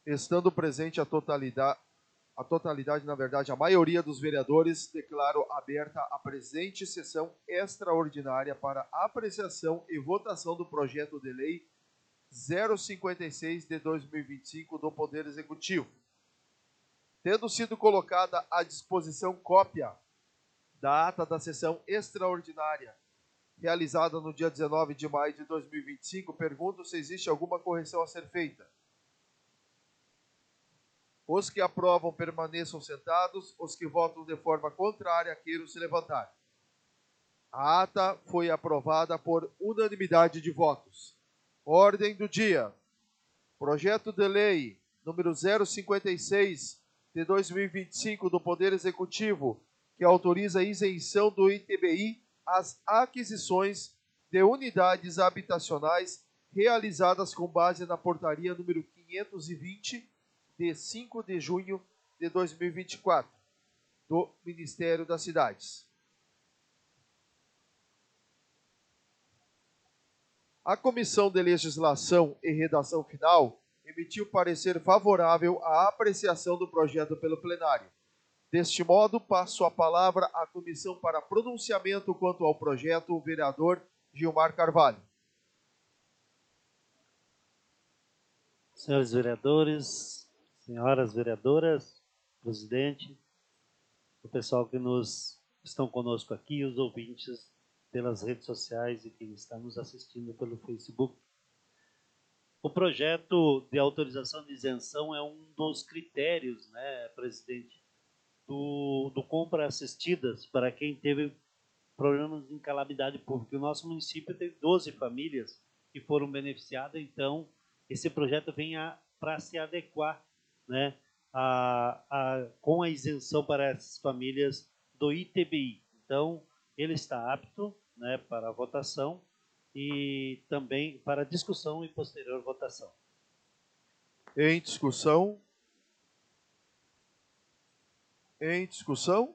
Estando presente a totalidade, na verdade, a maioria dos vereadores, declaro aberta a presente sessão extraordinária para apreciação e votação do projeto de lei 056 de 2025 do Poder Executivo. Tendo sido colocada à disposição cópia da ata da sessão extraordinária realizada no dia 19 de maio de 2025, pergunto se existe alguma correção a ser feita. Os que aprovam permaneçam sentados, os que votam de forma contrária queiram se levantar. A ata foi aprovada por unanimidade de votos. Ordem do dia. Projeto de lei número 056 de 2025 do Poder Executivo, que autoriza a isenção do ITBI às aquisições de unidades habitacionais realizadas com base na portaria número 520 de 5 de junho de 2024 do Ministério das Cidades. A Comissão de Legislação e Redação Final emitiu parecer favorável à apreciação do projeto pelo plenário. Deste modo, passo a palavra à comissão para pronunciamento quanto ao projeto, o vereador Gilmar Carvalho. Senhores vereadores, senhoras vereadoras, presidente, o pessoal que estão conosco aqui, os ouvintes pelas redes sociais e quem está nos assistindo pelo Facebook. O projeto de autorização de isenção é um dos critérios, né, presidente, do compra assistidas para quem teve problemas em calamidade pública. O nosso município teve 12 famílias que foram beneficiadas, então esse projeto vem para se adequar, né, com a isenção para essas famílias do ITBI. Então, ele está apto, né, para a votação e também para discussão e posterior votação. Em discussão? Em discussão?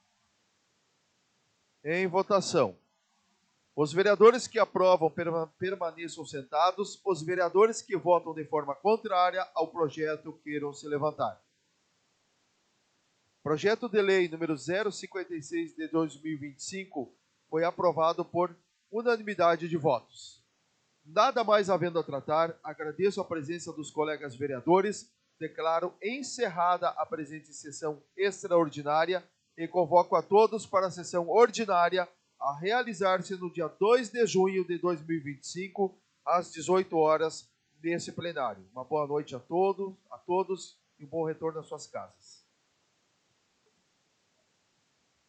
Em votação. Os vereadores que aprovam permaneçam sentados. Os vereadores que votam de forma contrária ao projeto queiram se levantar. Projeto de lei número 056 de 2025 foi aprovado por unanimidade de votos. Nada mais havendo a tratar, agradeço a presença dos colegas vereadores, declaro encerrada a presente sessão extraordinária e convoco a todos para a sessão ordinária a realizar-se no dia 2 de junho de 2025, às 18 horas, nesse plenário. Uma boa noite a todos e um bom retorno às suas casas.